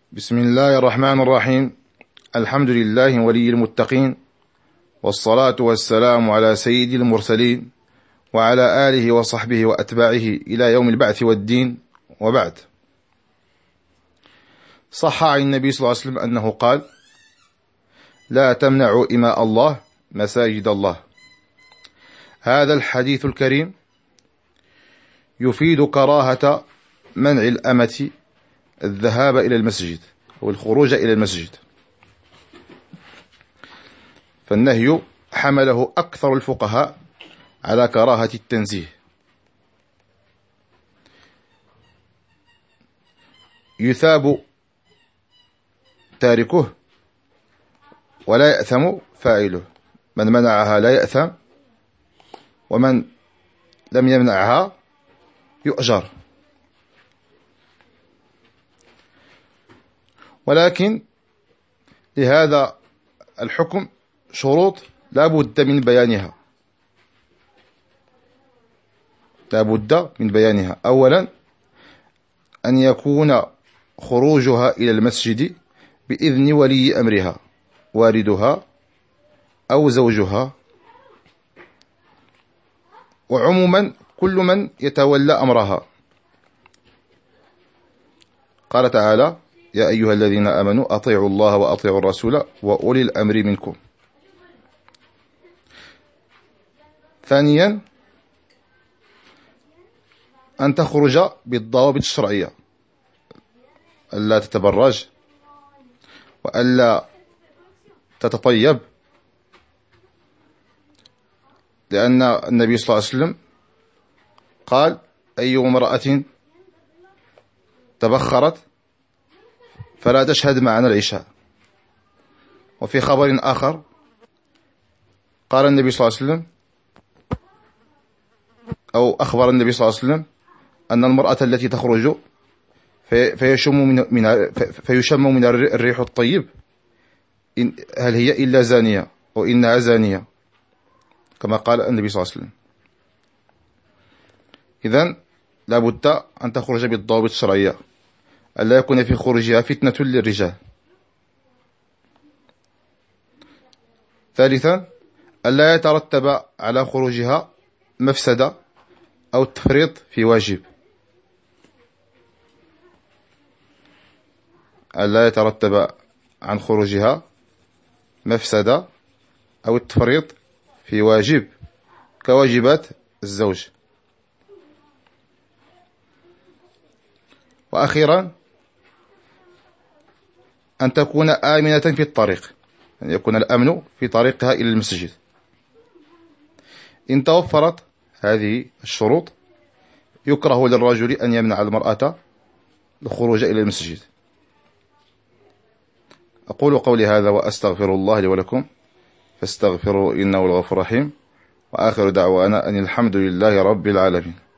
بسم الله الرحمن الرحيم. الحمد لله ولي المتقين، والصلاة والسلام على سيد المرسلين وعلى آله وصحبه وأتباعه إلى يوم البعث والدين، وبعد. صح عن النبي صلى الله عليه وسلم أنه قال: لا تمنعوا إماء الله مساجد الله. هذا الحديث الكريم يفيد كراهة منع الأمة الذهاب إلى المسجد والخروج إلى المسجد، فالنهي حمله أكثر الفقهاء على كراهة التنزيه. يثاب تاركه ولا يأثم فاعله. من منعها لا يأثم، ومن لم يمنعها يؤجر. ولكن لهذا الحكم شروط لا بد من بيانها. أولا، أن يكون خروجها إلى المسجد بإذن ولي أمرها، والدها أو زوجها، وعموما كل من يتولى أمرها. قال تعالى: يا أيها الذين آمنوا أطيعوا الله وأطيعوا الرسول وأولي الأمر منكم. ثانيا، أن تخرج بالضوابط الشرعية، ألا تتبرج وألا تتطيب، لأن النبي صلى الله عليه وسلم قال: أي امرأة تبخرت فلا تشهد معنا العشاء. وفي خبر آخر قال النبي صلى الله عليه وسلم، أو أخبر النبي صلى الله عليه وسلم أن المرأة التي تخرج فيشم من الريح الطيب هل هي إلا زانية، وإنها زانية، كما قال النبي صلى الله عليه وسلم. إذن لا بد أن تخرج بالضوابط الشرعية، ألا يكون في خروجها فتنة للرجال. ثالثا، ألا يترتب على خروجها مفسدة أو تفريط في واجب. ألا يترتب عن خروجها مفسدة أو التفريط في واجب كواجبات الزوج. وأخيرا، أن تكون آمنة في الطريق، أن يكون الأمن في طريقها إلى المسجد. إن توفرت هذه الشروط يكره للرجل أن يمنع المرأة الخروج إلى المسجد. أقول قولي هذا وأستغفر الله لي ولكم، فاستغفروا إنه الغفور الرحيم. وآخر دعوانا أن الحمد لله رب العالمين.